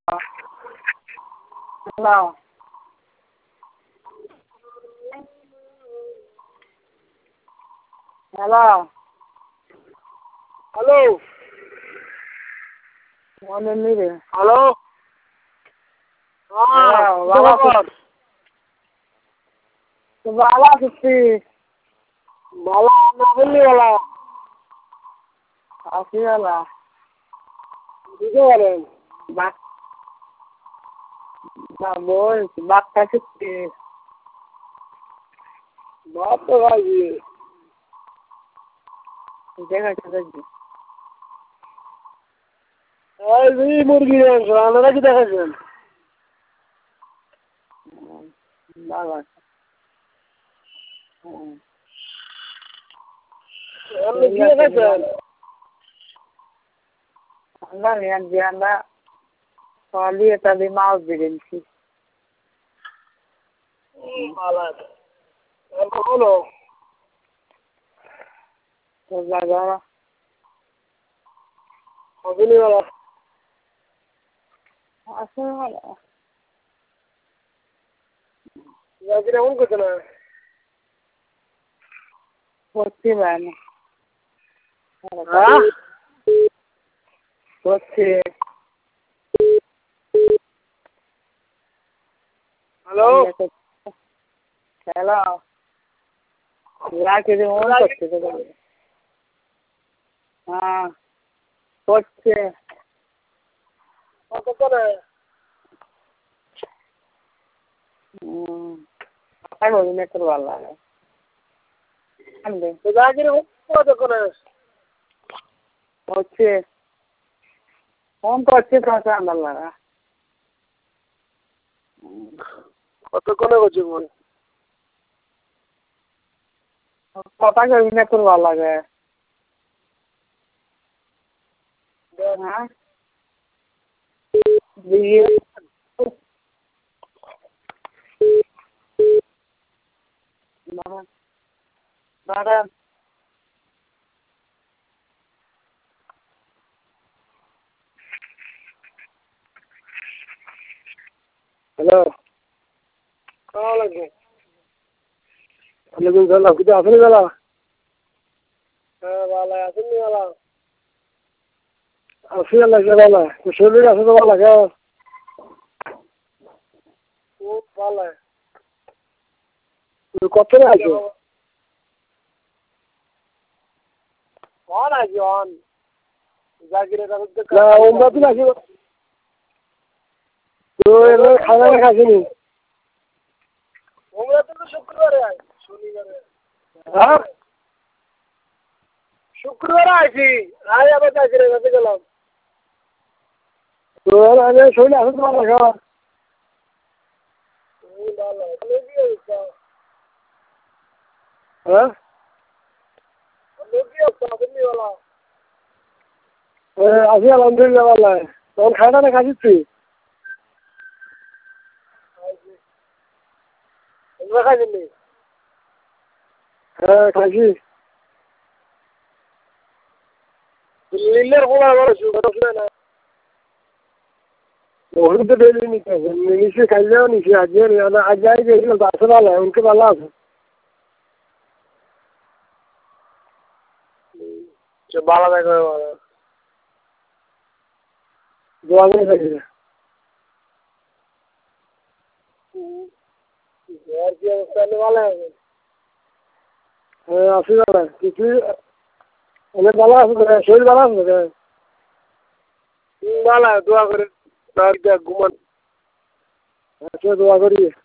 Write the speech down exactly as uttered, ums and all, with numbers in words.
Hello hello hello মনে নেই রে হ্যালো হ্যাঁ বাবা খবর তো ভালো আছিস তুই? ভালো না বললি ভালো আছি ভালো বুঝতে পারেন বাপ না বল বাপ খাচ্ছিস তুই? ভাত তো খাইছি দেখাচ্ছি দেখবি এই মুরগি মাংস আপনারা কি দেখাচ্ছেন ভালো আছে হুম আপনি কি দেখাচ্ছেন আমরা নিয়ে দিয়ে আমরা সকালে এটা দিয়ে মাছ বেরিয়েছি ভালো আছে হলো তো জায়গা আপনি ভালো আছে ভালো জাকির এমন করছে না করছি ভাই হ্যাঁ করছি হ্যালো হ্যালো রাখি মন করছে তো হ্যাঁ করছে কত করে হুম আর বলি না তোর ভালো লাগে আনবে জাকির কত করে করছে ফোন করছে তো আমার লাগা কত করে করছে বল কথা কবি না তোর ভালো লাগে হ্যাঁ দিয়ে দাঁড়ান হ্যালো কেমন লাগছে ওয়ালাইকুম সালাম কিছু আসেনি বেলা হ্যাঁ ভালো আসেনি বেলা আসি লাগছে ভালো শরীর আছে তো ভালো লাগে খুব ভালো কত আছে অন আছে অন জাকিরের না ওমরা তো নাকি তো এবার খাওয়া দাওয়া খাসিনি ওমরা তো শুক্রবারে আয় শনিবারে হ্যাঁ শুক্রবারে আইছি আয় আবার জাকিরের কাছে গেলাম তো আগে শরীর আছে তো ভালো লাগে হ্যাঁ আছি আলহামদুলিল্লাহ ভালো তখন খাওয়া দাওয়া খাচ্ছিস তুই খাইছিলি হ্যাঁ খাইছি লিলের কোলা বড় সুগার না ওষুধ তো ডেলি নিতে হবে নিচে খাইলেও নিচে আজকে আজ যাই গেছিল আছে ভালো উনকে ভালো আছে ভালো দেখো ভালো দোয়া করে থাকি আর কি অবস্থা ভালো আছে হ্যাঁ আসি ভালো কিছু অনেক ভালো আছে শরীর ভালো আছে ভালো দোয়া করে ঘুমান দোয়া করি